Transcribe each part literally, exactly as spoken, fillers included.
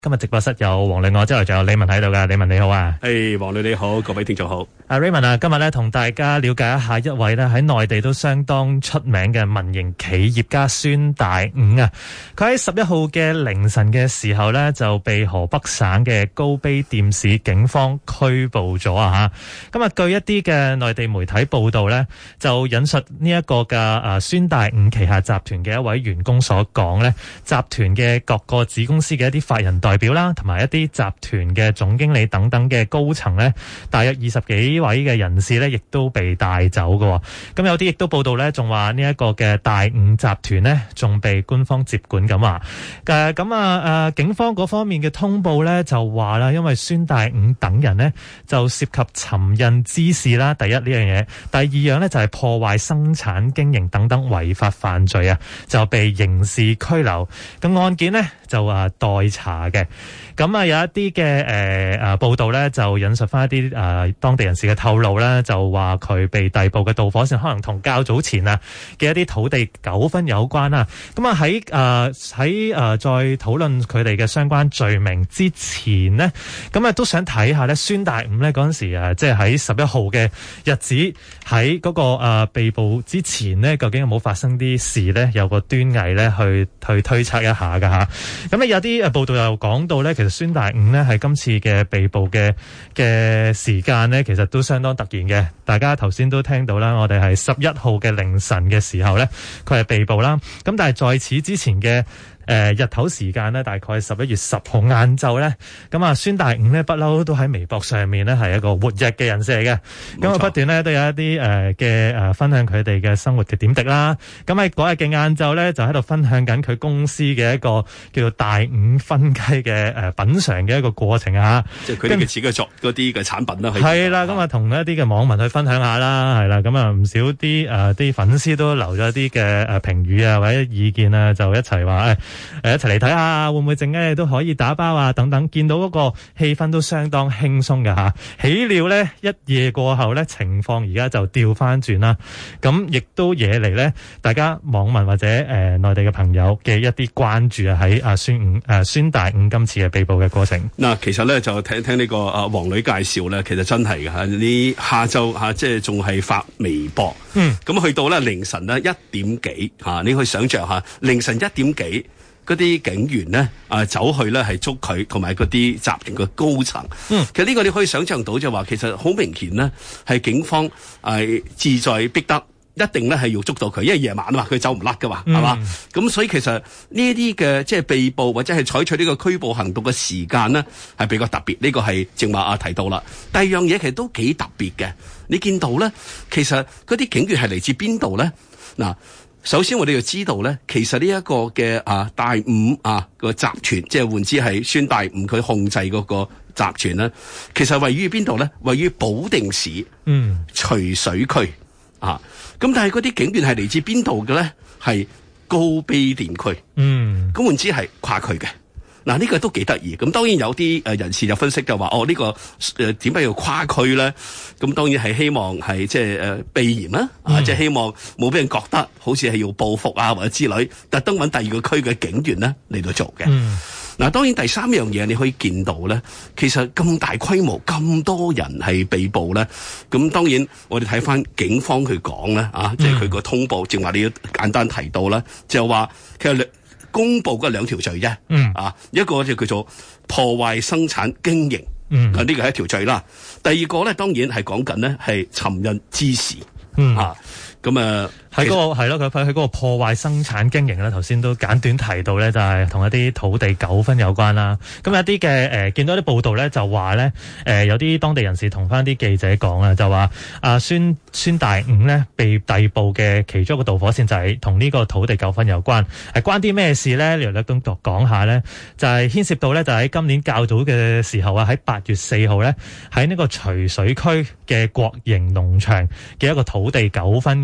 今日直播室有黃磊，我之後仲有李文喺度噶，李文你好啊。 誒，黃磊你好，各位聽眾好。 阿 Raymond 啊，今日咧同大家了解一下一位咧喺內地都相當出名嘅民營企業家孫大午啊。佢喺十一號嘅凌晨嘅時候咧就被河北省嘅高碑店市警方拘捕咗啊吓。咁啊，據一啲嘅內地媒體報道咧，就引述呢一個嘅誒孫大午旗下集團嘅一位員工所講咧，集團嘅各個子公司嘅一啲法人代表啦，同埋一啲集團嘅總經理等等嘅高層咧，大約二十幾位嘅人士咧，亦都被帶走嘅。咁有啲亦都報道咧，仲話呢一個嘅大午集團咧，仲被官方接管咁話。誒咁啊誒，警方嗰方面嘅通報咧就話啦，因為孫大午等人呢，就涉及尋釁滋事啦，第一呢樣嘢，第二樣咧就係破壞生產經營等等違法犯罪啊，就被刑事拘留。咁案件呢，就話待查嘅。咁啊有一啲嘅誒誒報道咧，就引述翻一啲誒、呃、當地人士嘅透露咧，就話佢被逮捕嘅導火線可能同較早前啊嘅一啲土地糾紛有關啦。咁啊喺誒喺誒再討論佢哋嘅相關罪名之前呢，咁啊都想睇下咧孫大午咧嗰陣時啊，即係喺十一號嘅日子喺嗰、那個誒、呃、被捕之前呢，究竟有冇發生啲事咧？有個端倪咧，去去推測一下噶吓。咁咧有啲誒報道又講到咧，其實孫大午咧係今次嘅被捕嘅嘅時間咧，其實都相當突然嘅。大家頭先都聽到啦，我哋係十一號嘅凌晨嘅時候咧，佢係被捕啦。咁但係在此之前嘅誒、呃、日頭時間呢，大概十一月十號晏晝咧，咁啊孫大午呢，不嬲都喺微博上面呢，係一個活躍嘅人士嚟嘅，咁啊不斷呢，都有一啲誒嘅誒分享佢哋嘅生活嘅點滴啦。咁喺嗰日嘅晏晝咧，就喺度分享緊佢公司嘅一個叫做大午分雞嘅誒品嚐嘅一個過程啊。 即係佢哋嘅自己作嗰啲嘅產品啦。 係啦，咁啊同一啲嘅網民去分享下啦，係啦，咁啊唔少啲誒啲粉絲都留咗啲嘅誒評語啊或者意見啊，就一齊話誒。誒一齊嚟睇下會唔會陣間都可以打包啊等等，見到嗰個氣氛都相當輕鬆嘅嚇。豈料咧一夜過後咧，情況而家就調翻轉啦。咁亦都惹嚟咧大家網民或者誒、呃、內地嘅朋友嘅一啲關注啊，喺阿孫午誒孫大午今次嘅被捕嘅過程。 嗱，其實咧就聽聽呢個啊黃磊介紹咧，其實真係嘅嚇。你下晝嚇即係仲係發微博，嗯，咁去到咧凌晨咧一點幾嚇，你可以想像下凌晨一點幾。嗰啲警員呢，啊走去咧係捉佢，同埋嗰啲集團嘅高層。嗯，其實呢個你可以想象到就話，其實好明顯呢，係警方係志在逼得一定咧係要捉到佢，因為夜晚啊嘛，佢走唔甩噶嘛，係嘛、嗯？咁所以其實呢啲嘅即係被捕或者係採取呢個拘捕行動嘅時間呢，係比較特別。呢、這個係正話啊提到啦。第二樣嘢其實都幾特別嘅，你見到咧，其實嗰啲警員係嚟自邊度咧？嗱。首先我哋要知道咧，其實呢一個嘅啊大午啊個集團，即係換之係孫大午佢控制嗰個集團咧，其實位於邊度咧？位於保定市嗯徐水區啊。咁但係嗰啲警員係嚟自邊度嘅咧？係高碑店區嗯。咁換之係跨區嘅。嗱，呢個都幾得意。咁當然有啲誒人士就分析就話，哦，呢、這個誒點解要跨區咧？咁當然係希望係即係誒避嫌啦，啊，即、就、係、是、希望冇俾人覺得好似係要報復啊或者之類，特登揾第二個區嘅警員咧嚟到做嘅。嗱、嗯，當然第三樣嘢你可以見到咧，其實咁大規模咁多人係被捕咧，咁當然我哋睇翻警方佢講咧，啊，即係佢個通報，正話你要簡單提到啦，就話其實公布嘅兩條罪啫，嗯啊，一個就叫做破壞生產經營，嗯啊呢個係一條罪啦。第二個咧，當然係講緊咧係尋釁滋事，嗯啊，咁啊。喺嗰個係咯，佢喺嗰個破壞生產經營咧，頭先都簡短提到咧，就係同一啲土地糾紛有關啦。咁有啲嘅誒，見到啲報道咧，就話咧誒，有啲當地人士同翻啲記者講啊，就話阿孫孫大午咧被逮捕嘅其中一個導火線就係同呢個土地糾紛有關。係關啲咩事咧？略略咁講下咧，就係牽涉到咧，就喺今年較早嘅時候啊，喺八月四號咧，喺呢個徐水區嘅國營農場嘅一個土地糾紛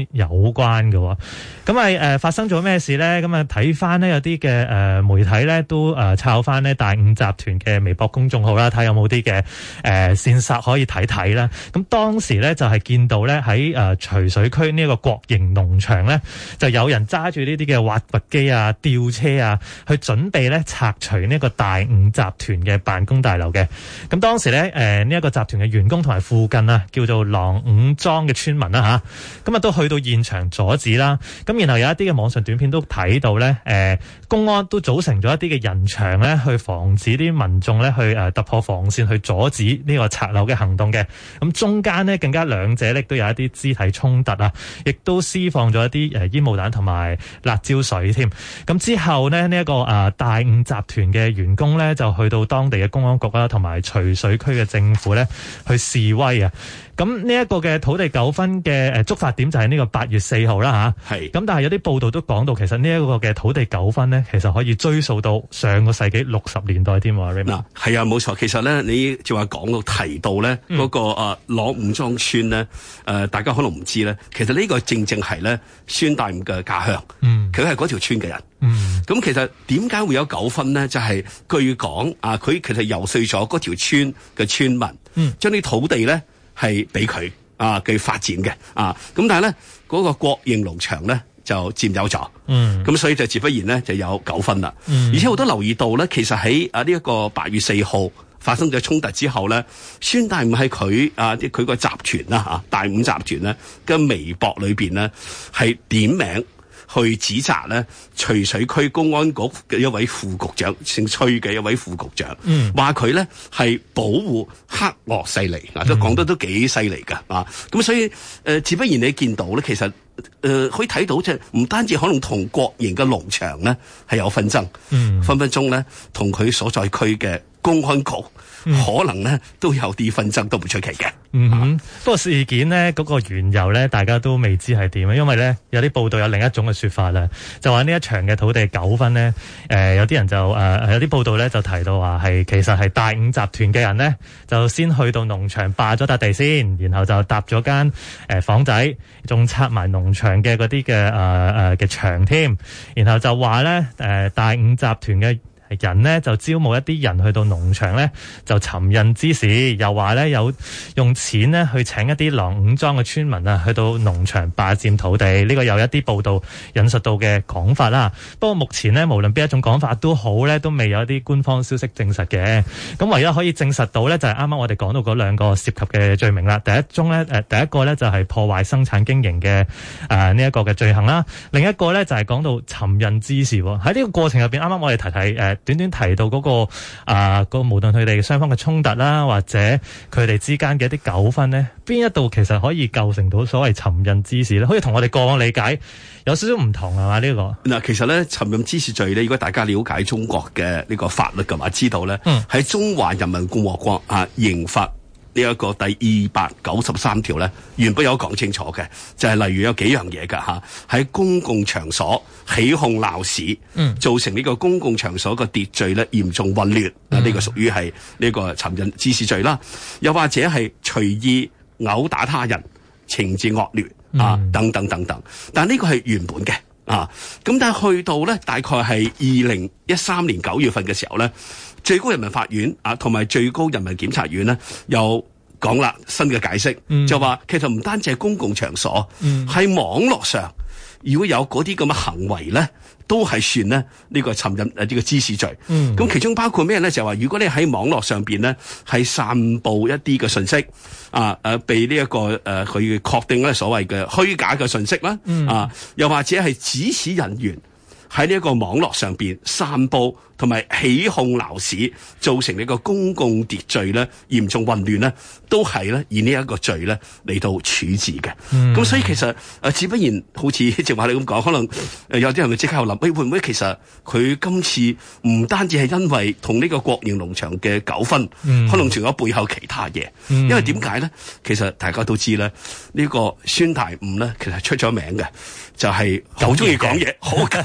有關嘅。咁係誒發生咗咩事咧？咁啊睇翻呢，有啲嘅誒媒體咧都誒抄翻呢大五集團嘅微博公眾號啦，睇有冇啲嘅誒線索可以睇睇啦。咁當時咧就係見到咧喺誒徐水區呢一個國營農場咧，就有人揸住呢啲嘅挖掘機啊、吊車啊，去準備咧拆除呢個大五集團嘅辦公大樓嘅。咁當時咧誒呢一個集團嘅員工同埋附近啊叫做狼五莊嘅村民啦吓，咁啊都去到現場阻止啦。咁然後有一啲嘅網上短片都睇到咧，誒公安都組成咗一啲嘅人牆咧，去防止啲民眾咧去誒突破防線，去阻止呢個拆樓嘅行動嘅。咁中間呢，更加兩者咧都有一啲肢體衝突啊，亦都施放咗一啲誒煙霧彈同埋辣椒水添。咁之後呢，呢、這、一個誒大五集團嘅員工咧就去到當地嘅公安局啦，同埋徐水區嘅政府咧去示威啊。咁呢一個嘅土地糾紛嘅誒觸發點就係呢個八月四號啦吓，係。咁但係有啲報道都講到，其實呢一個嘅土地糾紛咧，其實可以追溯到上個世紀六十年代添喎。 嗱，係啊，冇錯。其實咧，你就話講到提到咧嗰、那個誒朗五莊村咧，誒、呃、大家可能唔知咧，其實呢個正正係咧孫大午嘅家鄉，嗯，佢係嗰條村嘅人，嗯。咁其實點解會有糾紛咧？就係、是、據講啊，佢其實游說咗嗰條村嘅村民，嗯，將啲土地咧。係俾佢啊嘅發展嘅啊，咁但係咧嗰個國營農場咧就佔有咗，嗯，咁所以就自不然咧就有糾紛啦，嗯，而且我都留意到咧，其實喺啊呢一個八月四號發生咗衝突之後咧，孫大午喺佢啊啲佢個集團啦嚇大五集團咧嘅微博裏邊咧係點名去指責咧徐水區公安局嘅一位副局長，姓崔嘅一位副局長，話佢咧係保護黑惡勢力，嗱、嗯、都講得都幾犀利噶啊！咁所以誒、呃，自不然你見到咧，其實誒、呃、可以睇到即係唔單止可能同國營嘅農場咧係有紛爭，嗯、分分鐘咧同佢所在區嘅公安局。嗯、可能咧都有啲紛爭都唔出奇嘅。 嗯哼，啊、不過事件呢嗰、嗰個緣由咧，大家都未知係點啊。因為咧有啲報道有另一種嘅說法啦，就話呢一場嘅土地糾紛呢，誒、呃、有啲人就誒、呃、有啲報道咧就提到話係其實係大五集團嘅人呢，就先去到農場霸咗笪地先，然後就搭咗間誒房仔，仲拆埋農場嘅嗰啲嘅誒誒嘅牆添，然後就話咧誒大五集團嘅人呢就招募一啲人去到農場呢，就尋釁滋事，又話呢有用錢呢去請一啲狼五莊嘅村民啊，去到農場霸佔土地。呢、這個有一啲報道引述到嘅講法啦。不過目前呢，無論邊一種講法都好呢，都未有一啲官方消息證實嘅。咁唯一可以證實到呢，就係啱啱我哋講到嗰兩個涉及嘅罪名啦。第一宗呢，誒第一個呢就係破壞生產經營嘅誒呢一個嘅罪行啦。另一個呢，就係講到尋釁滋事喎。喺呢個過程入邊，啱啱我哋提提誒。呃短短提到嗰、那個啊個無論佢哋雙方嘅衝突啦，或者佢哋之間嘅一啲糾紛呢，邊一度其實可以構成到所謂尋釁滋事咧？可以同我哋過往理解有少少唔同係嘛？呢、這個嗱，其實咧尋釁滋事罪咧，如果大家了解中國嘅呢個法律嘅話，知道咧喺、嗯、中華人民共和國啊刑法呢一個第二百九十三條咧，原本有講清楚嘅，就係、是、例如有幾樣嘢噶吓，喺公共場所起哄鬧市，嗯，造成呢個公共場所嘅秩序咧嚴重混亂，啊、嗯，呢個屬於係呢個尋釁滋事罪啦。又或者係隨意毆打他人，情節惡劣啊，嗯、等等等等。但呢個係原本嘅啊，咁但係去到咧大概係二零一三年九月份嘅時候咧。最高人民法院啊，同埋最高人民檢察院呢，又講啦新嘅解釋，嗯、就話其實唔單止係公共場所，喺、嗯、網絡上如果有嗰啲咁嘅行為咧，都係算咧呢個尋釁誒呢個滋事罪。咁、嗯、其中包括咩咧？就係話如果你喺網絡上邊咧係散佈一啲嘅信息啊，誒被呢、這、一個誒佢確定咧所謂嘅虛假嘅信息啦，嗯、啊又或者係指使人員喺呢一個網絡上邊散佈同埋起哄鬧市，造成呢個公共秩序咧嚴重混亂咧，都係咧以呢一個罪咧嚟到處置嘅。咁、嗯、所以其實誒，只不然好似正話你咁講，可能誒有啲人會即刻諗，喂會唔會其實佢今次唔單止係因為同呢個國營農場嘅糾紛，嗯、可能仲有背後其他嘢。嗯、因為點解咧？其實大家都知咧，呢、這個孫大午咧其實出咗名嘅，就係好中意講嘢，好敢言。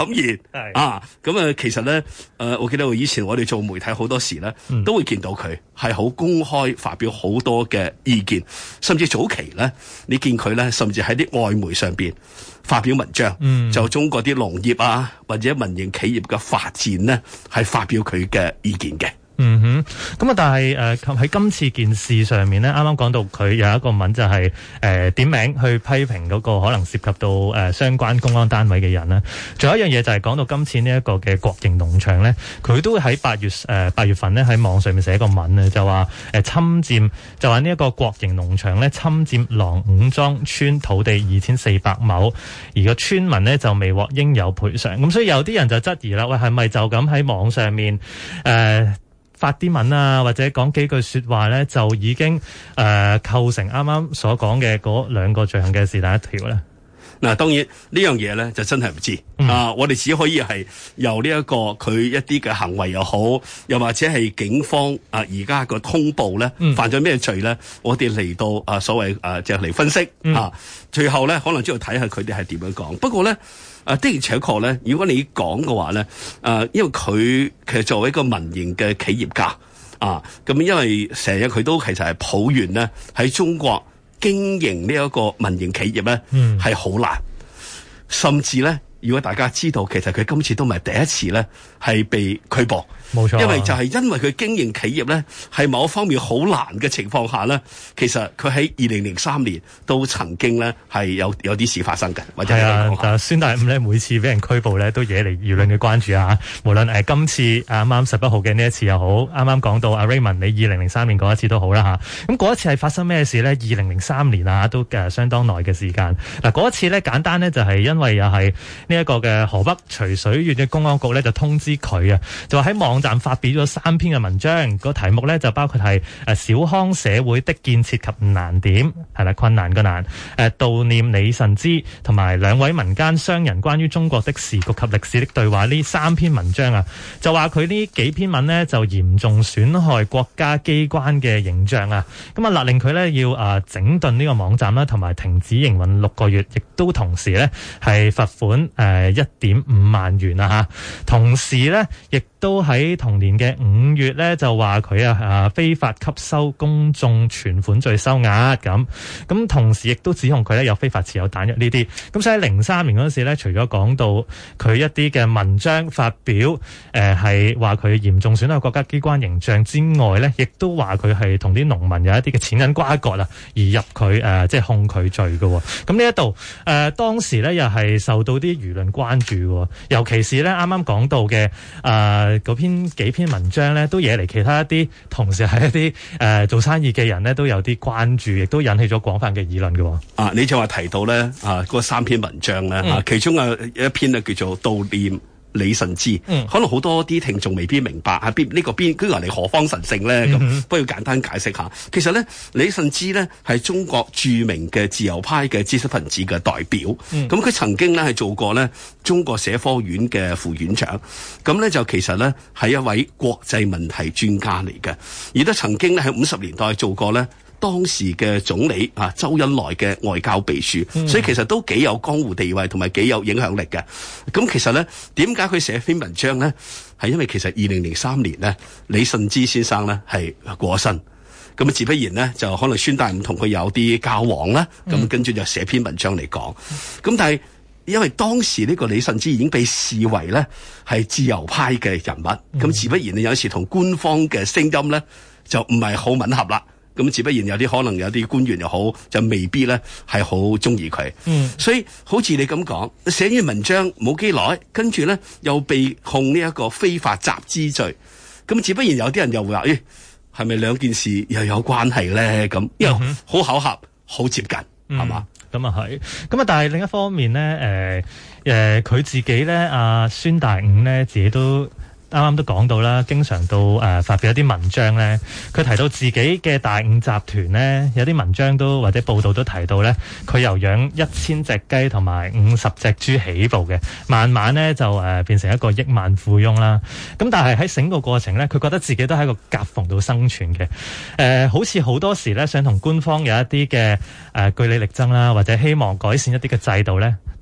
啊，咁啊，其實咧，誒、呃，我記得我以前我哋做媒體好多時咧，嗯、都會見到佢係好公開發表好多嘅意見，甚至早期咧，你見佢咧，甚至喺啲外媒上邊發表文章，嗯、就中國啲農業啊或者民營企業嘅發展咧，係發表佢嘅意見嘅。 嗯哼，咁啊，但係誒喺今次件事上面咧，啱啱講到佢有一個文就係、是、誒、呃、點名去批評嗰個可能涉及到誒、呃、相關公安單位嘅人啦。仲有一樣嘢就係講到今次呢一個嘅國營農場咧，佢都喺八月誒八、呃、月份咧喺網上面寫個文咧，就話誒、呃、侵佔，就話呢一個國營農場咧侵佔狼五莊村土地二千四百畝，而個村民咧就未獲應有賠償。咁所以有啲人就質疑啦，喂，係咪就咁喺網上面誒？呃發啲文啊，或者講幾句說話咧，就已經誒、呃、構成啱啱所講嘅嗰兩個罪行嘅是但一條咧。 嗱，當然呢樣嘢咧就真係唔知、嗯、啊！我哋只可以係由呢一個佢一啲嘅行為又好，又或者係警方啊而家個通報咧、嗯、犯咗咩罪咧，我哋嚟到啊所謂啊就嚟、是、分析、嗯、啊，最後咧可能都要睇下佢哋係點樣講。不過咧。啊，的而且確咧，如果你講嘅話咧，誒、呃，因為佢其實作為一個民營嘅企業家啊，咁因為成日佢都其實係抱怨咧，喺中國經營呢一個民營企業咧，係好、嗯、難，甚至咧，如果大家知道，其實佢今次都唔係第一次咧，係被拘捕。冇錯、啊，因為就係因為佢經營企業咧，係某一方面好難嘅情況下咧，其實佢喺二零零三年都曾經咧係有有啲事發生嘅，或者係啊， 但係孫大午咧每次俾人拘捕咧都惹嚟輿論嘅關注啊！無論誒、呃、今次啱啱十一號嘅呢一次又好，啱啱講到阿 Raymond 你二零零三年嗰一次都好啦嚇。咁嗰一次係發生咩事咧？二零零三年啊，都誒相當耐嘅時間。嗱嗰一次咧簡單咧就係因為又係呢一個嘅河北徐水縣嘅公安局咧就通知佢啊，就話喺網站發表咗三篇嘅文章，個題目咧就包括係誒小康社會的建設及難點，係啦，困難個難，誒悼念李慎之同埋兩位民間商人關於中國的時局及歷史的對話呢三篇文章啊，就話佢呢幾篇文呢就嚴重損害國家機關嘅形象啊，咁啊勒令佢呢要誒整頓呢個網站啦，同埋停止營運六個月，亦都同時呢係罰款誒一點五萬元啊吓，同時呢亦都喺同年嘅五月咧，就話佢啊啊非法吸收公眾存款罪收押咁，咁同時亦都指控佢咧有非法持有彈藥呢啲。咁所以喺零三年嗰陣時咧，除咗講到佢一啲嘅文章發表，誒係話佢嚴重損害國家機關形象之外咧，亦都話佢係同啲農民有一啲嘅錢銀瓜葛啦，而入佢誒、呃、即係控佢罪嘅。咁呢一度誒當時咧又係受到啲輿論關注，尤其是咧啱啱講到嘅誒嗰篇幾篇文章咧，都惹嚟其他一啲同時係一啲誒、呃、做生意嘅人咧，都有啲關注，亦都引起咗廣泛嘅議論嘅。 啊，你就話提到咧啊，嗰三篇文章咧、嗯、啊，其中啊一篇咧叫做悼念李慎之，嗯、可能好多啲聽眾未必明白啊，邊呢個邊居然嚟何方神聖咧？咁、嗯、不如簡單解釋下。其實咧，李慎之咧係中國著名嘅自由派嘅知識分子嘅代表。咁佢、嗯、曾經咧係做過咧中國社科院嘅副院長。咁咧就其實咧係一位國際問題專家嚟嘅，而都曾經咧喺五十年代做過咧當時嘅總理啊周恩來嘅外交秘書，嗯、所以其實都幾有江湖地位同埋幾有影響力嘅。咁其實咧，點解佢寫篇文章咧？係因為其實二零零三年咧，李慎之先生咧係過身，咁自不然咧就可能孫大午同佢有啲交往啦，咁、嗯、跟住就寫篇文章嚟講。咁但係因為當時呢個李慎之已經被視為咧係自由派嘅人物，咁、嗯、自不然你有時同官方嘅聲音咧就唔係好吻合啦。咁自不然有啲可能有啲官員又好，就未必咧係好中意佢。嗯，所以好似你咁講，寫完文章冇幾耐，跟住咧又被控呢一個非法集資罪。咁自不然有啲人又會話，咦、哎，係咪兩件事又有關係咧？咁因為好巧合，好接近，係嘛、嗯？咁啊係。咁啊，但係另一方面咧，誒、呃、誒，佢、呃、自己咧，阿、啊、孫大午咧，自己都。啱啱都講到啦，經常到誒、呃、發表一啲文章咧，佢提到自己嘅大午集團咧，有啲文章都或者報道都提到咧，佢由養一千隻雞同埋五十隻豬起步嘅，慢慢咧就誒、呃、變成一個億萬富翁啦。咁但係喺整個過程咧，佢覺得自己都喺個夾縫度生存嘅。誒、呃，好似好多時咧，想同官方有一啲嘅誒據理力爭啦，或者希望改善一啲嘅制度咧，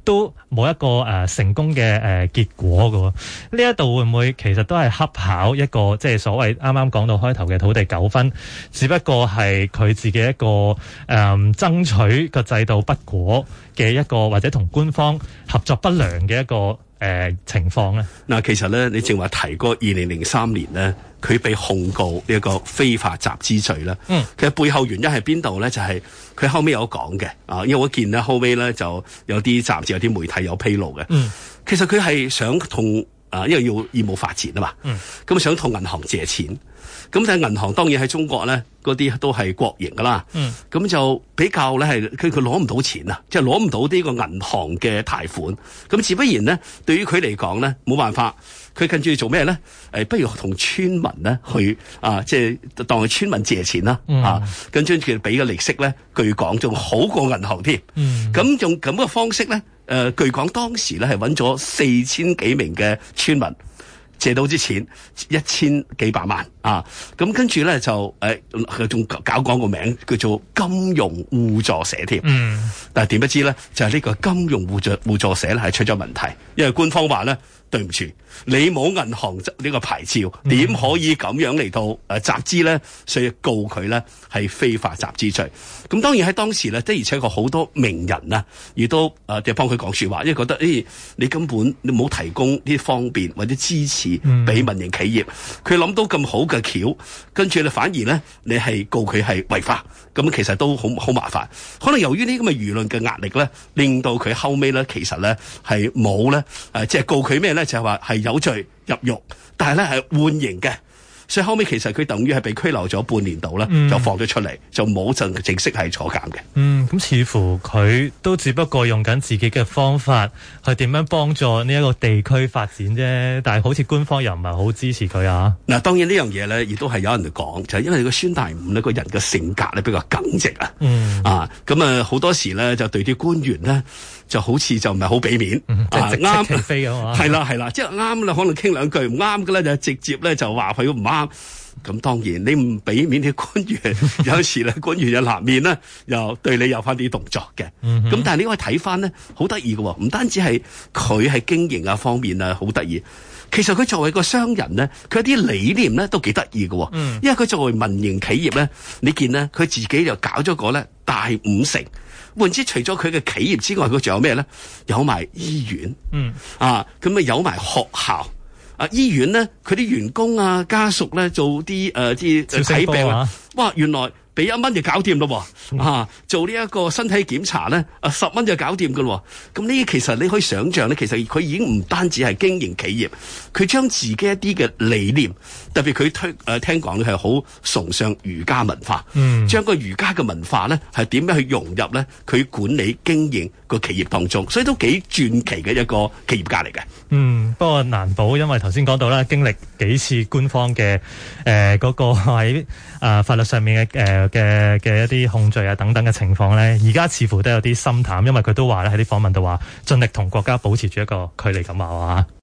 都冇一個誒、呃、成功嘅誒、呃、結果㗎喎。呢一度會唔會其實都係恰巧一個即係所謂啱啱講到開頭嘅土地糾紛，只不過係佢自己一個誒、呃、爭取個制度不果嘅一個，或者同官方合作不良嘅一個誒、呃、情況咧？ 嗱，其實咧，你正話提過二零零三年咧，佢被控告呢一個非法集資罪啦。嗯，其實背後原因係邊度咧？就係、是、佢後尾有講嘅啊，因為我見咧後尾咧就有啲雜誌、有啲媒體有披露嘅。嗯，其實佢係想同啊，因為要業務發展啊嘛。嗯，咁想同銀行借錢。咁但係銀行當然喺中國咧，嗰啲都係國營噶啦。嗯，咁就比較咧係佢佢攞唔到錢啊，即係攞唔到呢個銀行嘅貸款。咁自不然咧，對於佢嚟講咧，冇辦法，佢跟住做咩咧？誒，不如同村民咧去啊，即係當係村民借錢啦。嗯、啊，跟住佢俾嘅利息咧，據講仲好過銀行添。嗯，咁用咁嘅方式咧，誒、呃，據講當時咧係揾咗四千幾名嘅村民。借到啲錢一千幾百萬啊！咁跟住咧就誒，仲、呃、搞講個名叫做金融互助社添。嗯，但係點不知咧，就係、是、呢個金融互助互助社咧係出咗問題，因為官方話咧，對唔住，你冇銀行呢個牌照，點可以咁樣嚟到誒集資咧？所以告佢咧係非法集資罪。咁當然喺當時咧，的而且確好多名人啊，亦都誒即係幫佢講說話，因為覺得誒、哎、你根本你冇提供啲方便或者支持俾民營企業，佢諗、嗯、到咁好嘅橋，跟住咧反而咧你係告佢係違法，咁其實都好好麻煩。可能由於呢咁嘅輿論嘅壓力咧，令到佢後尾咧其實咧係冇咧誒，即係告佢咩咧？就係話係有罪入獄，但係咧係緩刑嘅。所以後尾其實佢等於係被拘留咗半年度啦，嗯、就放咗出嚟，就冇正正式係坐監嘅。嗯， 咁似乎佢都只不過用緊自己嘅方法去點樣幫助呢一個地區發展啫。但係好似官方又唔係好支持佢啊。 嗱，當然呢樣嘢咧，亦都係有人講，就係、是、因為個孫大午呢個人嘅性格咧比較耿直啊。嗯。啊，咁啊好多時咧就對啲官員咧就好似就唔係好俾面， 嗯、即係直斥其非啊嘛。 係啦係啦，即係啱啦，可能傾兩句唔啱嘅咧就直接咧就話佢唔啱。咁當然你唔俾面啲官員，有時咧官員又立面咧，又對你有翻啲動作嘅。咁、嗯、哼但係你可以睇翻咧，好得意嘅，唔單止係佢係經營啊方面啊好得意，其實佢作為個商人咧，佢有啲理念咧都幾得意嘅。嗯、因為佢作為民營企業咧，你見咧佢自己就搞咗個咧大五城，換之除咗佢嘅企業之外，佢仲有咩咧？有埋醫院，嗯啊，咁啊有埋學校。啊！醫院咧，佢啲員工啊、家屬咧，做啲誒啲睇病啊，哇！原來俾一蚊就搞掂咯喎！啊，做呢一個身體檢查咧，啊十蚊就搞掂噶咯喎！咁呢，其實你可以想象咧，其實佢已經唔單止係經營企業，佢將自己一啲嘅理念，特別佢推誒、呃、聽講咧係好崇尚儒家文化，嗯，將個儒家嘅文化咧係點樣去融入咧佢管理經營個企業當中，所以都幾傳奇嘅一個企業家嚟嘅。嗯， 不過難保，因為頭先講到啦，經歷幾次官方嘅誒嗰個喺啊、呃、法律上面嘅誒嘅嘅一啲控罪啊等等嘅情況咧，而家似乎都有啲心淡，因為佢都話咧喺啲訪問度話盡力同國家保持住一個距離咁話。